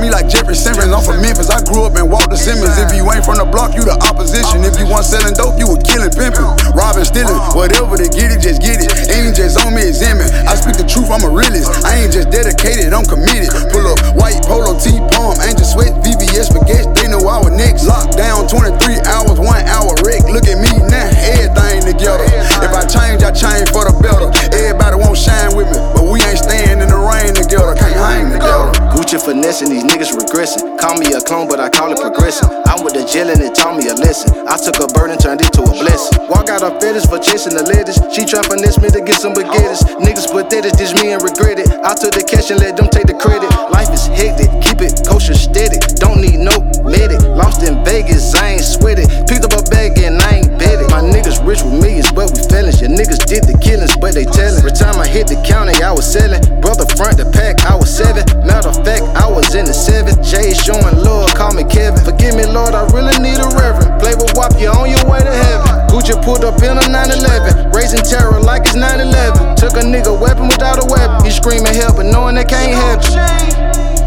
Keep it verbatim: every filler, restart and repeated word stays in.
me like Jeffrey Simmons. I'm from Memphis, I grew up in Walter Simmons. If you ain't from the block, you the opposition. If you want selling dope, you were killing, pimping, robbing, stealing. Whatever to get it, just get it. Ain't just on me, examine. I speak the truth, I'm a realist. I ain't just dedicated, I'm committed. Pull up white polo, T-palm, Angel Sweat, V V S baguettes. They know I was next. Locked down twenty-three hours, one hour wreck. Look at me now, everything together. If I change, I change for the better. Everybody won't shine with me, but we ain't staying in the rain together. Can't hang together. Gucci finessing, these niggas regressing. Call me a clone, but I call it progressing. I'm with the jail and it taught me a lesson. I took a burden, turned it to a blessing. Walk out her fetish for chasing the ladies. She try finesse me to get some baguettes. Niggas pathetic, dish me and regret it. I took the cash and let them take the credit. Life is hectic, keep it kosher steady. Don't need no medic. Lost in Vegas, I ain't sweated. Picked up a bag and I ain't bet it. My niggas rich with millions, but we felons. Your niggas did the killings, but they tellin'. Every time I hit the county, I was selling. Brother front the pack, I was seven. Matter of fact, I was in the seven. Jay showing love, call me Kevin. Forgive me, Lord, I really need a reverend. Play with W A P, you on your way to heaven. Gucci pulled up in a nine eleven, raising terror like it's nine eleven. Took a nigga weapon without a weapon. He screaming help, but knowing they can't help you.